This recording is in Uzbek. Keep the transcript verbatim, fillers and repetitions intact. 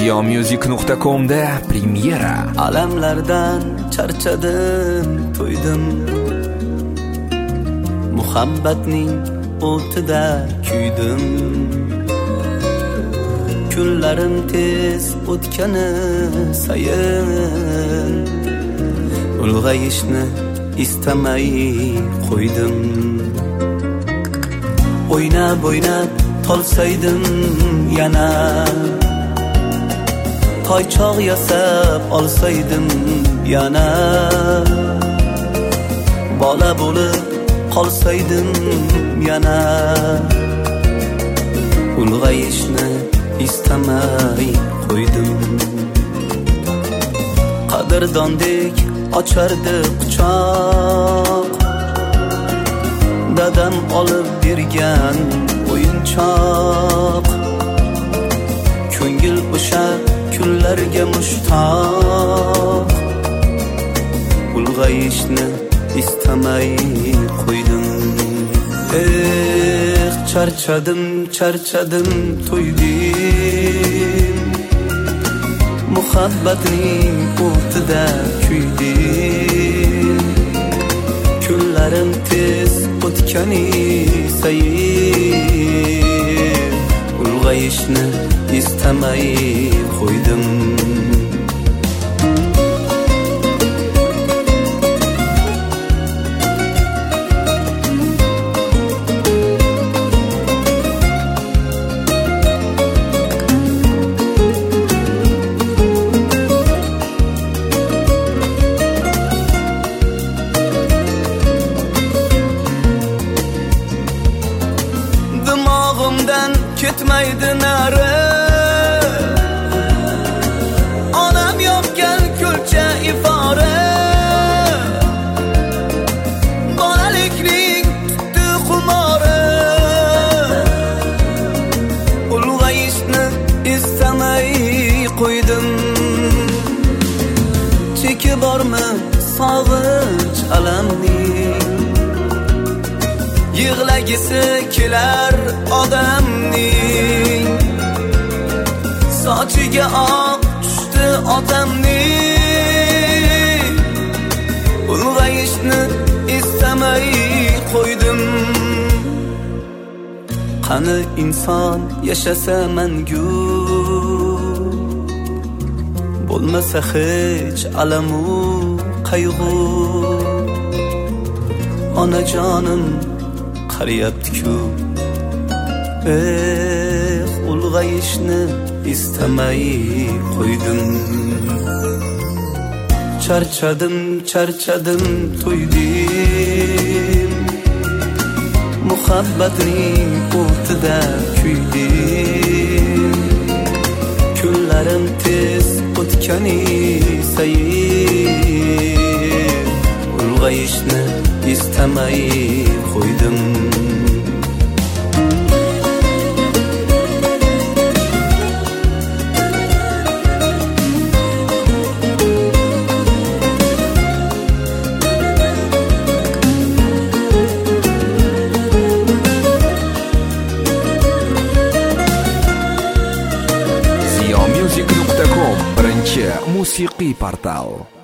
ziyomusic nuqta com da premyera. Alamlardan charchadim, to'ydim, muhabbatning o'tida kuydim. Kunlarim tez o'tgani sayin ulg'ayishni istamay qo'ydim. O'ynab o'ynab tolsaydim yana, toychoq yasab olsaydim yana, bola bo'lib qolsaydim yana, ulg'ayishni istamay qo'ydim. Qadrdondek ochardi quchoq, dadam olib bergan o'yinchoq. Ko'ngil o'sha kunlarga mushtoq, ulg'ayishni istamay qo'ydim. Eh, charchadim, charchadim, to'ydim, muhabbatning o'tida kuydim. Kunlarim tez o'tgani sayin ulg'ayishni istamay qo'ydim. Dimog'imdan ketmaydi nari, onam yopgan kulcha ifora. Bolalikning tutdi xumori, ulg'ayishni istamay qo'ydim. Cheki bormi sog'inch alamning, yig'lagisi kelar odamning. Sochiga oq tushdi otamning, ulg'ayishni istamay qo'ydim. Qani inson yashasa mangu, bo'lmasa hech alamu qayg'u. Onajonim qariyapti-ku, eh, ulg'ayishni istamay qo'ydim. Charchadim, charchadim, to'ydim, muhabbatning o'tida kuydim. Kunlarim tez o'tgani sayin ulg'ayishni istamay qo'ydim. ziyomusic nuqta com birinchi musiqiy portal.